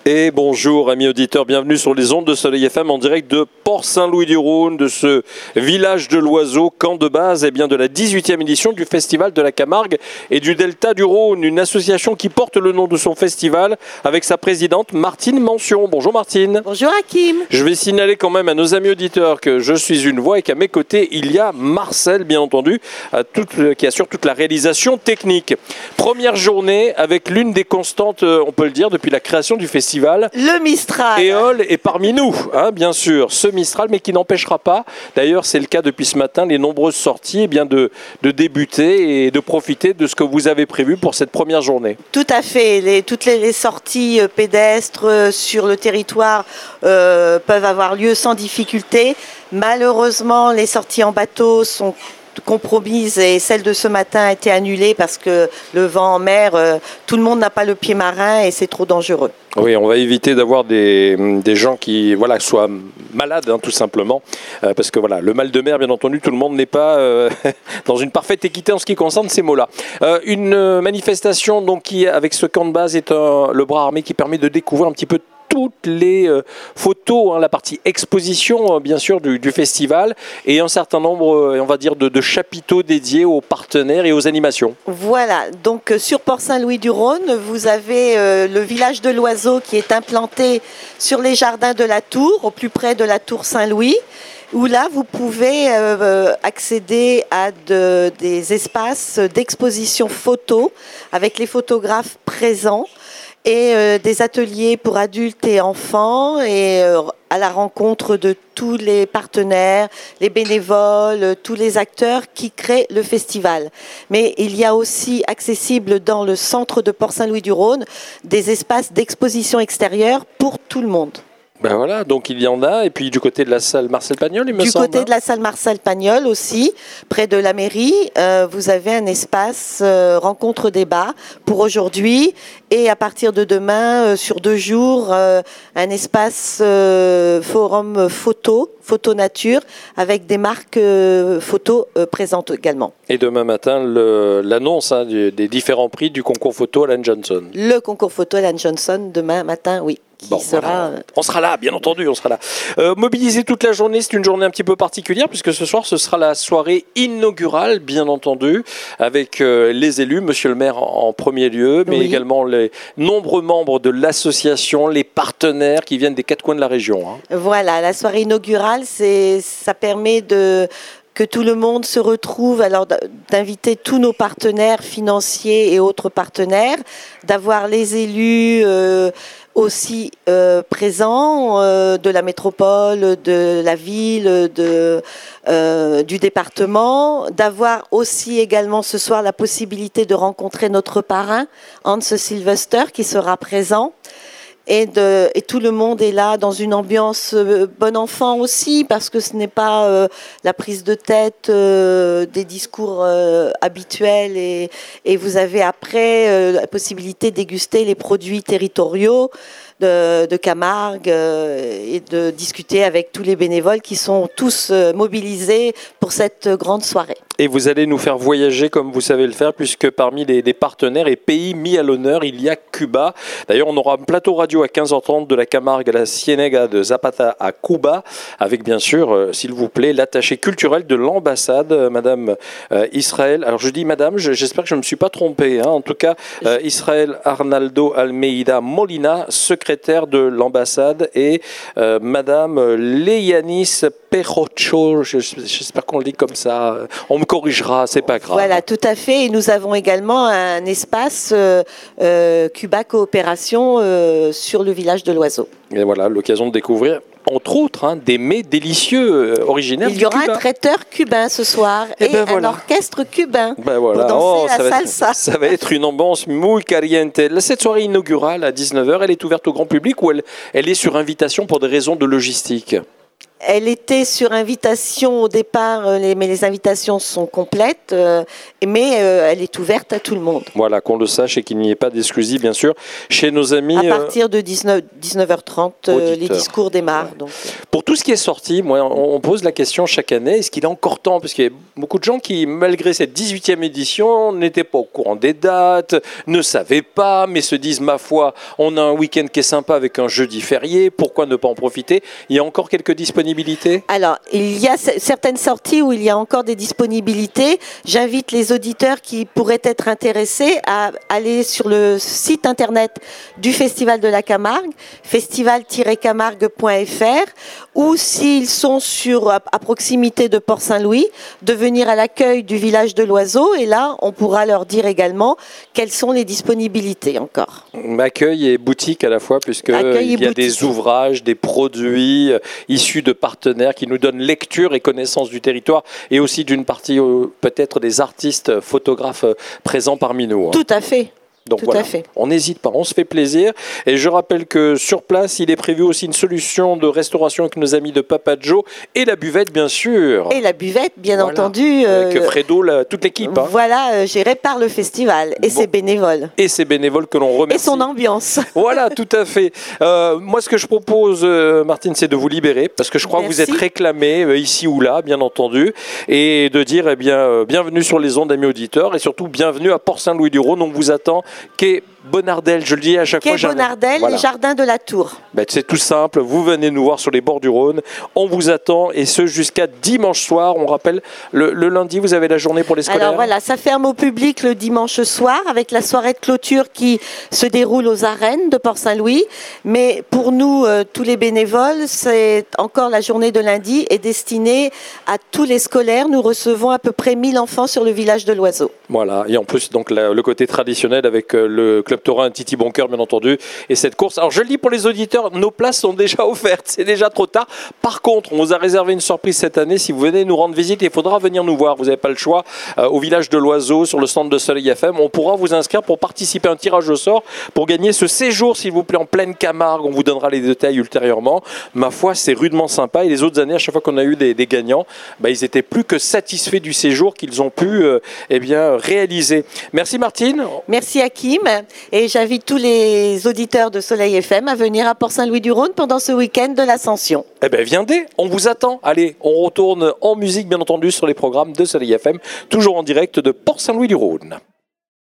Et bonjour amis auditeurs, bienvenue sur les ondes de Soleil FM en direct de Port-Saint-Louis-du-Rhône, de ce village de l'oiseau, camp de base de la 18e édition du Festival de la Camargue et du Delta du Rhône, une association qui porte le nom de son festival avec sa présidente Martine Mention. Bonjour Martine. Bonjour Hakim. Je vais signaler quand même à nos amis auditeurs que je suis une voix et qu'à mes côtés il y a Marcel, bien entendu, qui assure toute la réalisation technique. Première journée avec l'une des constantes, on peut le dire, depuis la création du festival. Le Mistral. Éole est parmi nous, bien sûr, ce Mistral, mais qui n'empêchera pas, d'ailleurs c'est le cas depuis ce matin, les nombreuses sorties de débuter et de profiter de ce que vous avez prévu pour cette première journée. Tout à fait, toutes les sorties pédestres sur le territoire peuvent avoir lieu sans difficulté. Malheureusement, les sorties en bateau sont compromise et celle de ce matin a été annulée parce que le vent en mer, tout le monde n'a pas le pied marin et c'est trop dangereux. Oui, on va éviter d'avoir des gens qui soient malades, tout simplement, parce que le mal de mer, bien entendu, tout le monde n'est pas dans une parfaite équité en ce qui concerne ces mots-là. Une manifestation donc qui, avec ce camp de base, est le bras armé qui permet de découvrir un petit peu toutes les photos, la partie exposition bien sûr du festival et un certain nombre, on va dire, de chapiteaux dédiés aux partenaires et aux animations. Voilà, donc sur Port-Saint-Louis-du-Rhône, vous avez le village de l'oiseau qui est implanté sur les jardins de la Tour, au plus près de la Tour Saint-Louis, où là vous pouvez accéder à des espaces d'exposition photo avec les photographes présents. Et des ateliers pour adultes et enfants et à la rencontre de tous les partenaires, les bénévoles, tous les acteurs qui créent le festival. Mais il y a aussi accessible dans le centre de Port-Saint-Louis-du-Rhône des espaces d'exposition extérieure pour tout le monde. Donc il y en a, et puis du côté de la salle Marcel Pagnol, il me semble. Du côté de la salle Marcel Pagnol aussi, près de la mairie, vous avez un espace rencontre-débat pour aujourd'hui, et à partir de demain, sur 2 jours, un espace forum photo nature, avec des marques photos présentes également. Et demain matin, l'annonce des différents prix du concours photo Alan Johnson. Le concours photo Alan Johnson, demain matin, oui. On sera là, bien entendu, on sera là. Mobilisé toute la journée, c'est une journée un petit peu particulière puisque ce soir, ce sera la soirée inaugurale, bien entendu, avec les élus, monsieur le maire en premier lieu, mais également les nombreux membres de l'association, les partenaires qui viennent des 4 coins de la région. Voilà, la soirée inaugurale, ça permet que tout le monde se retrouve, alors d'inviter tous nos partenaires financiers et autres partenaires, d'avoir les élus aussi présents de la métropole, de la ville, du département, d'avoir aussi également ce soir la possibilité de rencontrer notre parrain, Hans Sylvester, qui sera présent. Et tout le monde est là dans une ambiance bon enfant aussi, parce que ce n'est pas la prise de tête des discours habituels et vous avez après la possibilité de déguster les produits territoriaux de Camargue et de discuter avec tous les bénévoles qui sont tous mobilisés pour cette grande soirée. Et vous allez nous faire voyager comme vous savez le faire, puisque parmi les partenaires et pays mis à l'honneur, il y a Cuba. D'ailleurs, on aura un plateau radio à 15h30 de la Camargue à la Ciénega de Zapata à Cuba, avec bien sûr, s'il vous plaît, l'attachée culturelle de l'ambassade, Madame Israël. Alors je dis Madame, j'espère que je ne me suis pas trompé. En tout cas, Israël Arnaldo Almeida Molina, secrétaire de l'ambassade, et Madame Leianis Perocho, j'espère qu'on le dit comme ça. On me corrigera, c'est pas grave. Voilà, tout à fait. Et nous avons également un espace Cuba Coopération sur le village de l'oiseau. Et voilà, l'occasion de découvrir, entre autres, des mets délicieux originaires du Cuba. Il y aura un traiteur cubain ce soir et un orchestre cubain pour danser la salsa. Ça va être une ambiance muy caliente. Cette soirée inaugurale à 19h, elle est ouverte au grand public ou elle est sur invitation pour des raisons de logistique ? Elle était sur invitation au départ, mais les invitations sont complètes, mais elle est ouverte à tout le monde. Voilà, qu'on le sache et qu'il n'y ait pas d'exclusif, bien sûr, chez nos amis. À partir de 19h30, les discours démarrent. Ouais. Donc. Pour tout ce qui est sorti, moi, on pose la question chaque année, est-ce qu'il est encore temps? Parce qu'il y a beaucoup de gens qui, malgré cette 18e édition, n'étaient pas au courant des dates, ne savaient pas, mais se disent, ma foi, on a un week-end qui est sympa avec un jeudi férié, pourquoi ne pas en profiter? Il y a encore quelques disponibilités? Alors, il y a certaines sorties où il y a encore des disponibilités. J'invite les auditeurs qui pourraient être intéressés à aller sur le site internet du Festival de la Camargue, festival-camargue.fr, ou s'ils sont à proximité de Port-Saint-Louis, de venir à l'accueil du village de l'Oiseau, et là, on pourra leur dire également quelles sont les disponibilités encore. Accueil et boutique à la fois, puisqu'il y a des ouvrages, des produits issus de partenaires qui nous donnent lecture et connaissance du territoire, et aussi d'une partie peut-être des artistes photographes présents parmi nous. Tout à fait. Donc voilà, on n'hésite pas, on se fait plaisir. Et je rappelle que sur place, il est prévu aussi une solution de restauration avec nos amis de Papa Joe et la buvette, bien sûr. Et la buvette, bien entendu. Avec Fredo, toute l'équipe. Voilà, gérée par le festival et ses bénévoles. Et ses bénévoles que l'on remercie. Et son ambiance. Voilà, tout à fait. Moi, ce que je propose, Martine, c'est de vous libérer, parce que je crois que vous êtes réclamés ici ou là, bien entendu, et de dire, bienvenue sur les ondes, amis auditeurs, et surtout, bienvenue à Port-Saint-Louis-du-Rhône. On vous attend. Quai Bonardel, je le dis à chaque fois. Quai Bonardel, les jardins de la Tour. C'est tout simple, vous venez nous voir sur les bords du Rhône, on vous attend, et ce jusqu'à dimanche soir. On rappelle, le lundi, vous avez la journée pour les scolaires. Alors voilà, ça ferme au public le dimanche soir, avec la soirée de clôture qui se déroule aux arènes de Port-Saint-Louis. Mais pour nous, tous les bénévoles, c'est encore la journée de lundi, est destinée à tous les scolaires. Nous recevons à peu près 1000 enfants sur le village de l'Oiseau. Voilà, et en plus, donc, le côté traditionnel avec le club taurin Titi Boncoeur, bien entendu, et cette course. Alors je le dis pour les auditeurs, nos places sont déjà offertes, c'est déjà trop tard. Par contre, on vous a réservé une surprise cette année. Si vous venez nous rendre visite, il faudra venir nous voir, vous n'avez pas le choix, au village de l'Oiseau, sur le stand de Soleil FM. On pourra vous inscrire pour participer à un tirage au sort, pour gagner ce séjour, s'il vous plaît, en pleine Camargue. On vous donnera les détails ultérieurement. Ma foi, c'est rudement sympa, et les autres années, à chaque fois qu'on a eu des gagnants, ils étaient plus que satisfaits du séjour qu'ils ont pu réaliser. Merci Martine. Merci Hakim, et j'invite tous les auditeurs de Soleil FM à venir à Port-Saint-Louis-du-Rhône pendant ce week-end de l'Ascension. Viendez, on vous attend. Allez, on retourne en musique, bien entendu, sur les programmes de Soleil FM, toujours en direct de Port-Saint-Louis-du-Rhône.